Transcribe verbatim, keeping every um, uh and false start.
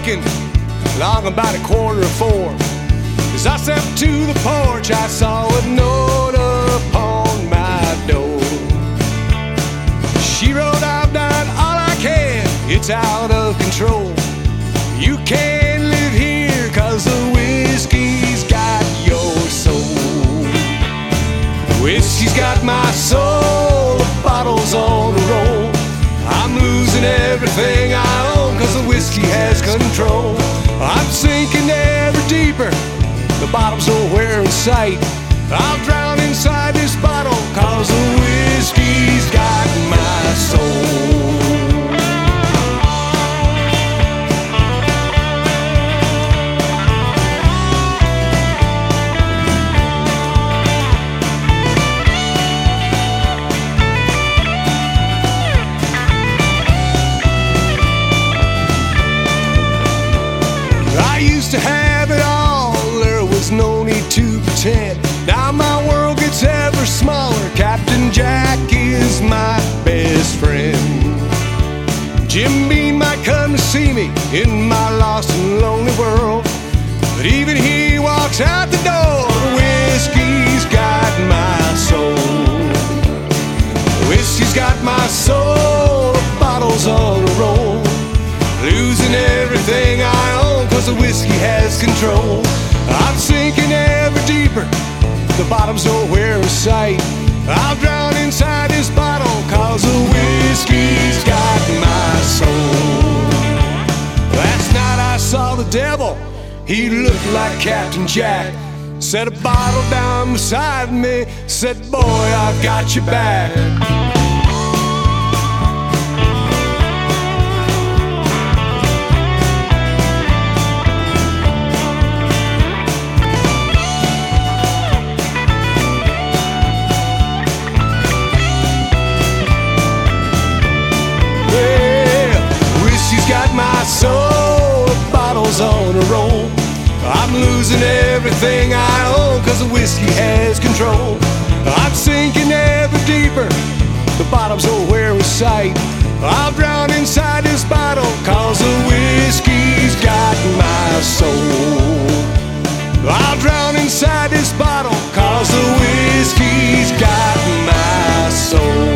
drinking long about a quarter of four. As I stepped to the porch, I saw a note upon my door. She wrote, "I've done all I can, it's out of control. You can't live here 'cause the whiskey's got your soul. Whiskey's got my soul, the bottle's on the roll. I'm losing everything I own 'cause the whiskey has control. I'm sinking ever deeper, the bottom's nowhere in sight. I'll drown inside this bottle 'cause the whiskey's got my soul." To have it all, there was no need to pretend. Now my world gets ever smaller, Captain Jack is my best friend. Jim Beam might come to see me in my lost and lonely world, but even he walks out the door. Whiskey's got my soul. Whiskey's got my soul, the bottle's on the roll. Losing everything I own 'cause the whiskey has control. I'm sinking ever deeper, the bottom's nowhere in sight. I'll drown inside this bottle 'cause the whiskey's got my soul. Last night I saw the devil, he looked like Captain Jack. Set a bottle down beside me, said, "Boy, I've got your back." My soul, the bottle's on a roll. I'm losing everything I own 'cause the whiskey has control. I'm sinking ever deeper, the bottom's nowhere in sight. I'll drown inside this bottle 'cause the whiskey's got my soul. I'll drown inside this bottle 'cause the whiskey's got my soul.